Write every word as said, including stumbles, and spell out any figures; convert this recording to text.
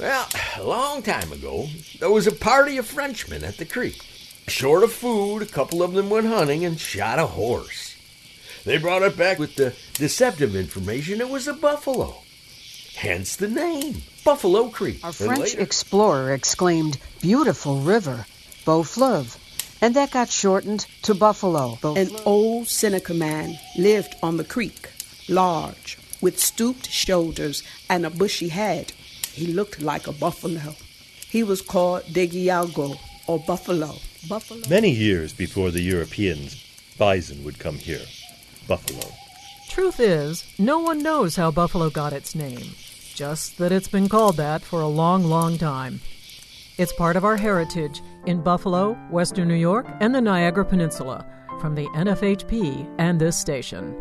Well, a long time ago, there was a party of Frenchmen at the creek. Short of food, a couple of them went hunting and shot a horse. They brought it back with the deceptive information it was a buffalo. Hence the name, Buffalo Creek. A French later... explorer exclaimed, "Beautiful river, Beau Fleuve," and that got shortened to Buffalo. Beau An Fleuve. old Seneca man lived on the creek, large, with stooped shoulders and a bushy head. He looked like a buffalo. He was called Degialgo, or Buffalo. Buffalo. Many years before the Europeans, bison would come here. Buffalo. Truth is, no one knows how buffalo got its name, just that it's been called that for a long, long time. It's part of our heritage in Buffalo, Western New York, and the Niagara Peninsula, from the N F H P and this station.